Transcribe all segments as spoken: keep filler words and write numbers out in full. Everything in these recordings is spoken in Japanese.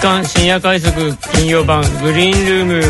刊深夜快速金曜版グリーンルーム。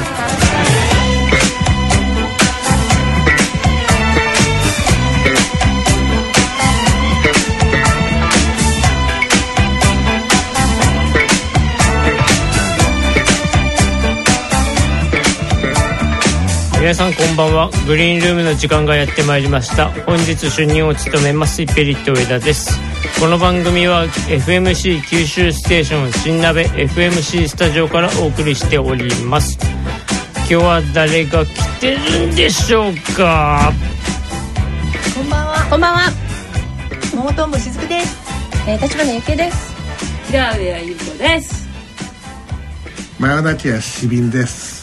皆さんこんばんは。グリーンルームの時間がやってまいりました。本日主任を務めますイペリット上田です。この番組は エフエムシー 九州ステーション新鍋 エフエムシー スタジオからお送りしております。今日は誰が来てるんでしょうか。 こんばんは。 こんばんは。 桃トンボしずくです。 えー、立花ゆきです。 平上ゆうこです。 真夜中やしびんです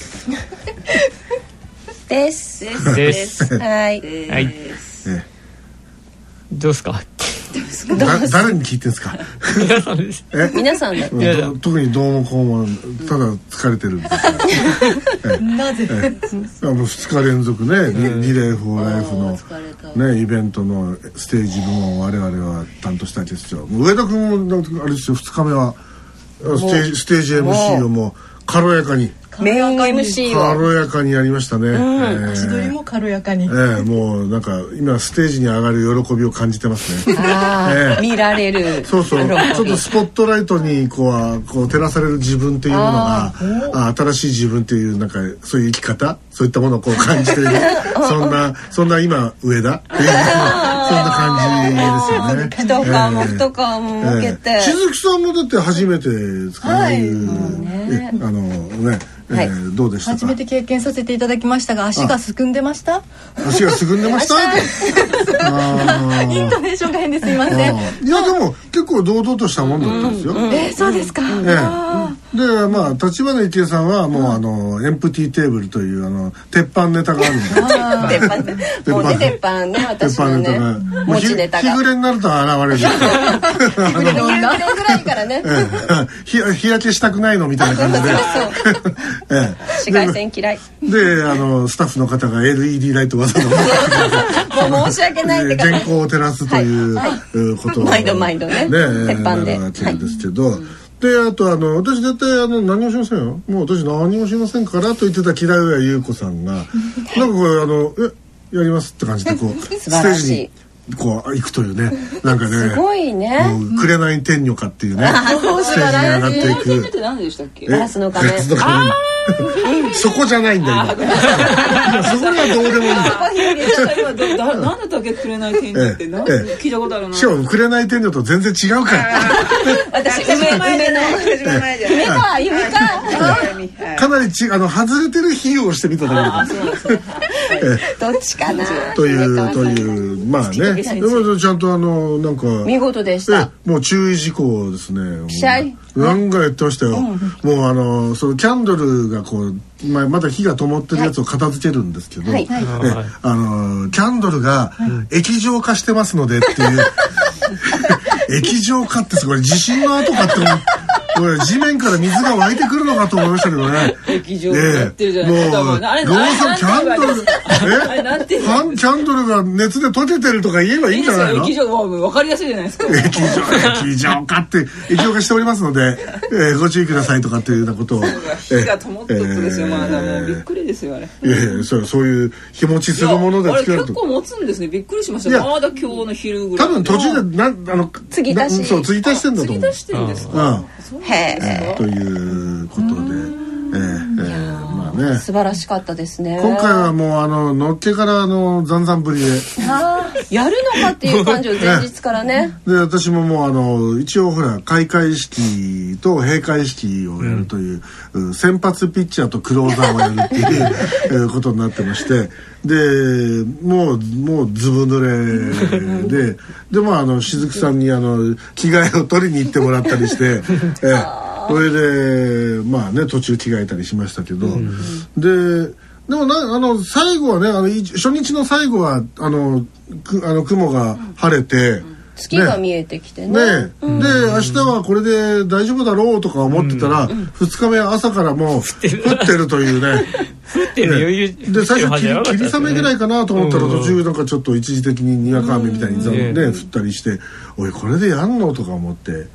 ですですですはいはい。 えどうですか。 だ誰に聞いてんですか。 皆さんです。 え皆さんだ。 ど特にどうもこうもただ疲れてるんですなぜ。 あのふつか連続ね、うん、リレーフォーライフのねイベントのステージ部門を我々は担当したんですよ。上田君もあれですよ、ふつかめはステージ、ステージ エムシー をもう軽やかにメイン エムシー を軽やかにやりましたね、うん、 えー、足取りも軽やかに、 えー、もうなんか今ステージに上がる喜びを感じてますね。 あ、えー、見られる。 そうそう、ちょっとスポットライトにこう、こう照らされる自分っていうものが、あ新しい自分っていうなんかそういう生き方、そういったものをこう感じているそんなそんな今上田っていうそんな感じですよね。 一皮も二皮も向けて、 えー、しずきさんもだって初めてですか、はい、ね、あのね、 はい、 えー、どうでしたか。 初めて経験させていただきましたが、足がすくんでました。 足がすくんでましたあイントネーションが変ですいません。 いやでも結構堂々としたもんだったんですよ、うんうん、 えー、そうですか、うん、 えーでまあ立花幸恵さんはもう、うん、あのエンプティーテーブルというあの鉄板ネタがあるんで鉄板ね、もうね鉄板ね、私のね持ちネタが日暮れになると現れる日暮れぐらいからね、えー、日, 日焼けしたくないのみたいな感じでええ、紫外線嫌いで、あのスタッフの方が エルイーディー ライトわざわざもう申し訳ないって原稿を照らすという、はいはい、ことを毎度毎度ね、ね鉄板でやってるんですけど、はい、であとあの私絶対あの何もしませんよ、もう私何もしませんからと言ってた平上優子さんがなんかこれあのえやりますって感じでこう素晴らしいステージにこう行くというね、なんかねすごいね、 紅天女かっていうねステージに上がっていく。 紅って何でしたっけ。 ガラスの仮面。 そこじゃないんだ今。そこがどうでもいいんだ。 何だったっけ紅天女って、なん聞いたことあるな。 しかも紅天女と全然違うから。 私梅梅の梅か弓か。 かなりちあの外れてる比喩をしてみただけで。どっちかな。 というというまあね。でもちゃんとあのなんか見事でした。 もう注意事項ですね。 シャイ。 なんかやってましたよ。もうあのそのキャンドルがこうままだ火が灯ってるやつを片付けるんですけど、はいはい、あのキャンドルが液状化してますのでっていう、液状化ってすごい地震の後かって思う。これ地面から水が湧いてくるのかと思いましたけどね。 液状になってるじゃないですか。もうあれローソンキャンドルえキャンドルが熱で溶けてるとか言えばいいんじゃないの。 液状も分かりやすいじゃないですか。 液状液状化って液状化しておりますので、えー、ご注意くださいとかっていうようなことを。 火が灯っとくですよ。まだもうびっくりですよあれ。 いやいやそうそういう日持ちするもので作ると。 あれ結構持つんですね。びっくりしました。まだ今日の昼ぐらい。 多分途中でなんあの継ぎ足しそう継ぎ足してんだと思う。 継ぎ足してるんですか。 へえ。 ということで、えーえー、まあね素晴らしかったですね。 今回はもうあののっけからあのざんざんぶりでやるのかっていう感じを前日からね。 で私ももうあの一応ほら開会式と閉会式をやるという、うん、先発ピッチャーとクローザーをやるっていうことになってまして。でもうもうずぶ濡れででもあのしずきさんにあの着替えを取りに行ってもらったりしてえそれでまあね途中着替えたりしましたけど、うん、ででもなあの最後はねあの初日の最後はあのくあの雲が晴れて、うん月が見えてきてね。 ね、うん、で明日はこれで大丈夫だろうとか思ってたら、うん、ふつかめ朝からもう降ってるというね。 降ってる余裕、ね、 で最初霧雨ぐらいかなと思ったら、途中なんかちょっと一時的ににわか雨みたいに、ね、降ったりして、おいこれでやんのとか思って。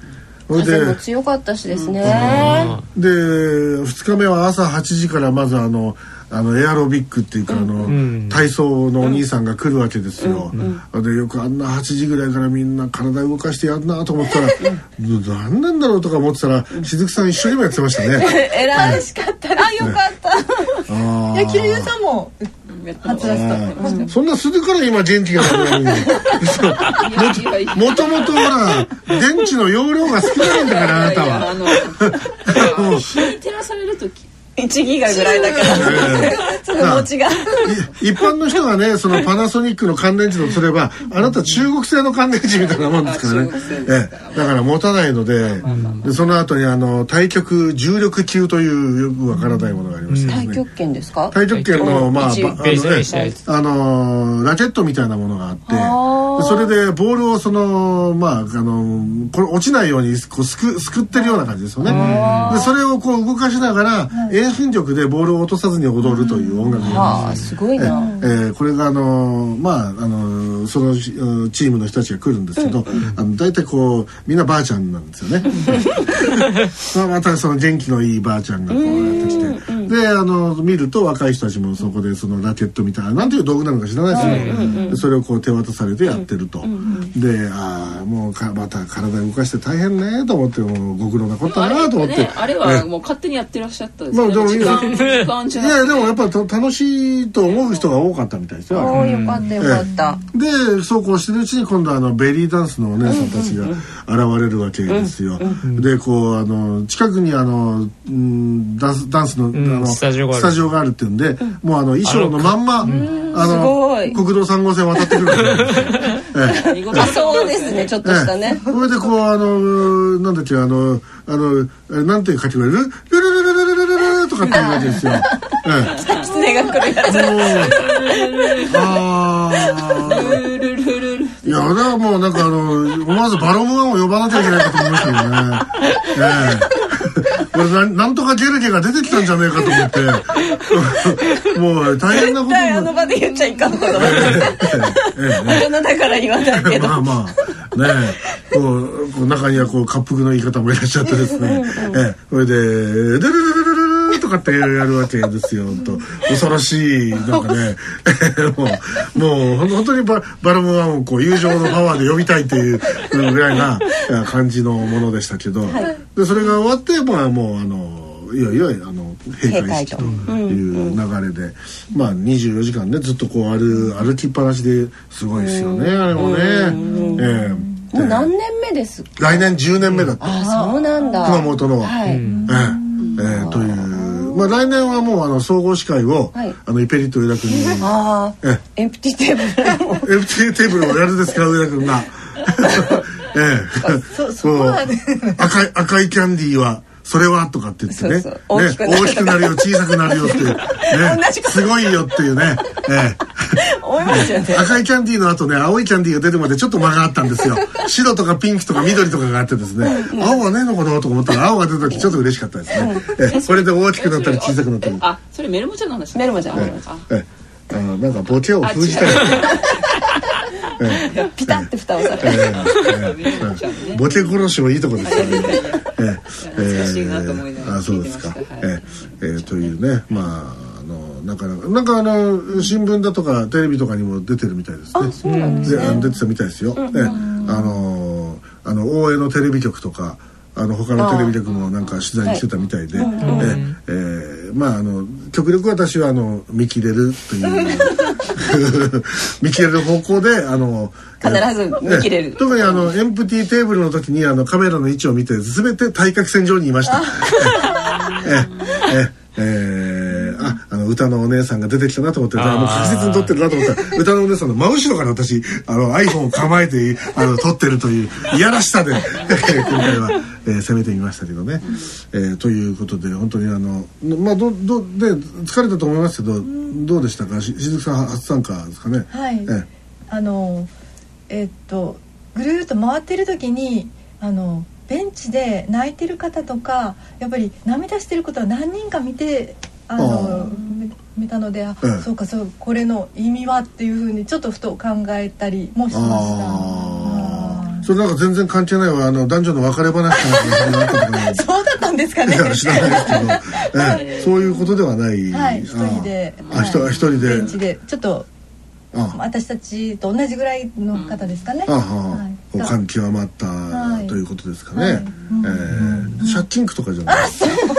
風も強かったしですね、 うん、でふつかめは朝はちじからまずあのあのエアロビックっていうか、うん、あの、うん、体操のお兄さんが来るわけですよ、うんうん、でよくあんなはちじぐらいからみんな体動かしてやんなと思ったら何なんだろうとか思ってたらしずくさん一生懸命やってましたねえらいしかったら、あよかったいやキルユさんもはつらつだってました。 そんなするから今元気がないのにもともとほら電池の容量が少ないんだからあなたは。 あの日に照らされるときいちギガぐらいだからその持ちが一般の人がねそのパナソニックの乾電池とすればあなた中国製の乾電池みたいなもんですからねえだから持たないの で, でその後にあの対極重力球というよくわからないものがありましてですね、 太極拳ですか？ 太極拳のまああの、ね、あのラケットみたいなものがあってそれでボールをそのまああのこれ落ちないようにこうすくすくってるような感じですよね。でそれをこう動かしながら遠心力でボールを落とさずに踊るという音楽があるんです。すごいな。 えー、これがあのまああのそのチームの人たちが来るんですけど、あの大体こうみんなばあちゃんなんですよね。またその元気のいいばあちゃんがこうやってきて、であの見ると若い人たちもそこでそのラケットみたいななんていう道具なのか知らないですよ。でそれをこう手渡されてやってると。でああもうかまた体動かして大変ねと思ってもうご苦労なことだなと思って。 あれはもう勝手にやってらっしゃったんですね。 まあでもいやいやでもやっぱり楽しいと思う人が多かったみたいですよ。 ああよかったよかった。 でそうこうしてるうちに今度あのベリーダンスのお姉さんたちが現れるわけですよ。でこうあの近くにあの、うん、ダンスダンスの、うん、あのスタジオがある、スタジオがあるっていうんで、もうあの衣装のまんまあの国道さん号線渡ってくるわけです。 ええ、あそうですねちょっとしたね。 それでこうあのなんだっけあのあのなんていう書き声ルルルルルルルルルルとかっていうわけですよ。 キツネが来るやつ。 ああ。いやだからもうなんかあの思わずバロムワンを呼ばなきゃいけないかと思いましたよね。ええ、これ な, なんとかゲルゲが出てきたんじゃねえかと思ってもう大変なことに絶対あの場で言っちゃいかんことだ、ええ、大人だから言わないけどまあまあねえこうこう中にはこう滑覆の言い方もいらっしゃってですね、ええ、それでルルルルルルとかってやるわけですよ。と恐ろしいなんかねもうもう本当に バ, バロムワンをこう友情のパワーで呼びたいっていうぐらいな感じのものでしたけど、はい、でそれが終わってまあもうあのいよいよあの閉会式という流れで、まあにじゅうよじかんねずっとこう歩歩きっぱなしですごいですよねあれもね。ええもう何年目です？ 来年じゅうねんめだった。 あそうなんだ。 熊本のは、はい、えええー、というまあ来年はもうあの総合司会を、はい、あのイペリット上田君にあえエンプティテーブルエンプティテーブルをやるんですか上田君がええそそこはね赤い赤いキャンディーはそれはとかって言ってね、 そうそう大きくなる、 ね、大きくなるよ小さくなるよっていう、ね、すごいよっていうね、ええ、 思いますよね。 赤いキャンディーの後ね青いキャンディーが出るまでちょっと間があったんですよ。白とかピンクとか緑とかがあってですね、うん、青はねえのかなと思ったら青が出た時ちょっと嬉しかったですね、うん、ええ、これで大きくなったり小さくなったり。 あそれメルモちゃんの話。 メルモちゃん、 ええええ、あなんかボケを封じたりええ、ピタッて蓋をされて、ええええ、ボケ殺しもいいとこですよね。 ええ、懐かしいなと思いながら聞いてました。 あそうですか、ええええ、というねまあなんかなんかあの新聞だとかテレビとかにも出てるみたいですね。 あそうなんですね。 で出てたみたいですよ。うん、えあのあの大江のテレビ局とかあの他のテレビ局もなんか取材にしてたみたいで、はい、えええまああの極力私はあの見切れるという見切れる方向であの必ず見切れる。 特にあのエンプティーテーブルの時にあのカメラの位置を見て全て対角線上にいました。ええええああの歌のお姉さんが出てきたなと思ってもう確実に撮ってるなと思ったら歌のお姉さんの真後ろから私あの iPhone を構えてあの撮ってるといういやらしさで今回は、えー、攻めてみましたけどね、えー、ということで本当にあのまあどどで疲れたと思いますけどどうでしたかししずくさん初参加ですかね。 はい、えー、あのえー、っとぐるっと回ってる時にあのベンチで泣いてる方とかやっぱり涙してることを何人か見てあの見たので、あ、ええ、そうかそうこれの意味はっていうふうにちょっとふと考えたりもしました。 それなんか全然関係ないわ、あの男女の別れ話かそうだったんですかね。 いや知らないですけど、ええ、そういうことではない。 はい、一人で、 あ、一人、一人でベンチでちょっと私たちと同じぐらいの方ですかね。 ああ、はい、感極まった、はい、ということですかね。はい、えー、借金苦とかじゃない。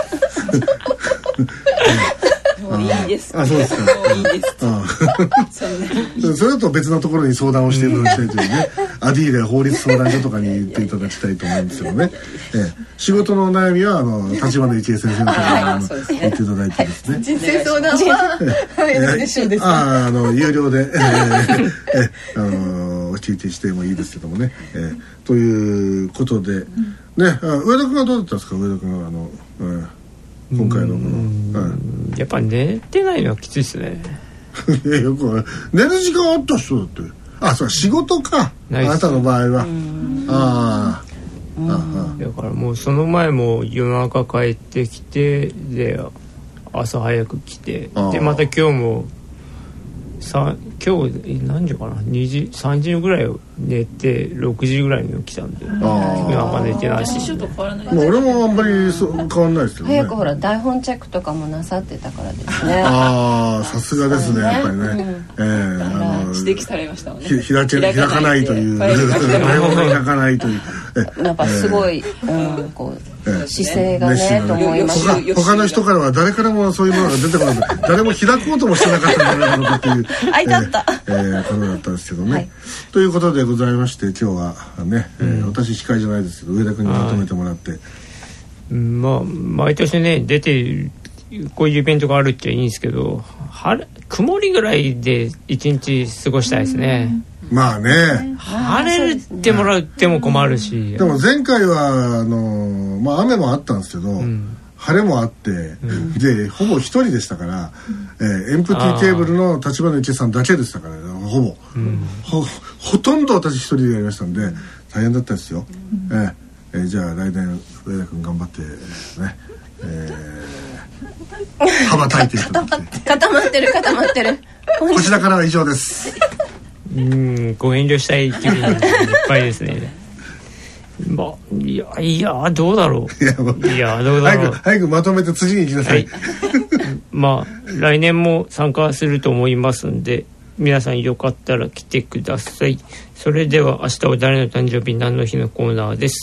もういいですあ、そうですか。 もういいです。ああそれだと別のところに相談をしていただきたいというね。アディーレ法律相談所とかに言っていただきたいと思うんですけどね。ええ、仕事の悩みはあの立花一恵先生のところに言っていただいてですね。 人生相談はああの有料で、えーえー、あのお聞きしてもいいですけどもね。えー、ということで、うん、ね、上田君はどうだったんですか、上田君はあの。うん今回のこの、 はい、やっぱ寝てないのはきついですね。 いやよく寝る時間あった人だって。あ、そう仕事か。あなたの場合は。ああ。だからもうその前も夜中帰ってきてで朝早く来てでまた今日もさ今日何時かなにじさんじぐらい寝てろくじぐらいに起きたんでなんか寝てないし、 まあ、俺もあんまりそう変わんないですけどね。 早くほら台本チェックとかもなさってたからですね。 ああさすがですねやっぱりね、うん、えー、あの指摘されましたもんね。 開け開かないという台本が開かないというやっぱすごい、えー、うんこう姿勢がねと思いました。 他, 他の人からは誰からもそういうものが出てこない誰も開こうともしてなかったんじゃないかという開いちゃった、 えーえー、ことだったんですけどね、はい、ということでございまして今日はね、うんえー、私司会じゃないですけど上田君にまとめてもらって、 まあ毎年ね出てこういうイベントがあるっていいんですけど晴れ曇りぐらいで一日過ごしたいですね。 まあね晴れてもらっても困るし、 でも前回はあの、まあ、雨もあったんですけど、うん、晴れもあって、うん、でほぼ一人でしたから、うんえー、エンプティーテーブルの立花一恵さんだけでしたから、ね、ほぼ、うん、ほ, ほとんど私一人でやりましたんで大変だったですよ、うんえーえー、じゃあ来年上田君頑張ってね、えー、羽ばたいていただいて固まってる固まってるこちらからは以上です。 うんご遠慮したい気分がいっぱいですね。まあいやいやどうだろういやどうだろう早く早くまとめて次に行きなさい、はい、 まあ来年も参加すると思いますんで皆さんよかったら来てください。それでは明日は誰の誕生日何の日のコーナーです。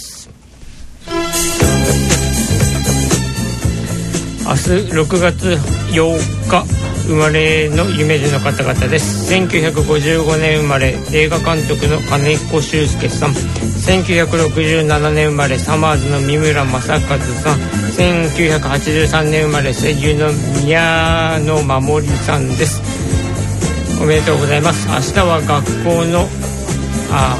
明日ろくがつようか生まれの有名人の方々です。せんきゅうひゃくごじゅうごねん生まれ映画監督の金子修介さん、せんきゅうひゃくろくじゅうななねん生まれサマーズの三村正和さん、せんきゅうひゃくはちじゅうさんねん生まれ声優の宮野真守さんです。おめでとうございます。明日は学校のあ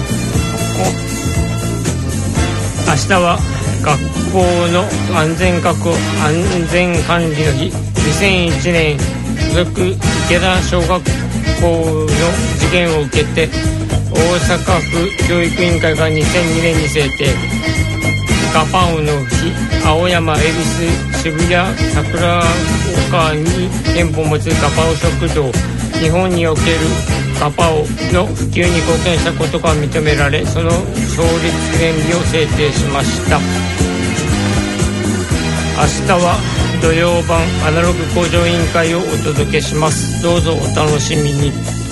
明日は学校の安全確保安全管理の日、にせんいちねん附属池田小学校の事件を受けて大阪府教育委員会がにせんにねんに制定ガパオの日、青山、恵比寿、渋谷、桜丘に店舗を持つガパオ食堂、日本におけるガパオの普及に貢献したことが認められ、その創立記念日を制定しました。明日は土曜版アナログ向上委員会をお届けします。どうぞお楽しみに。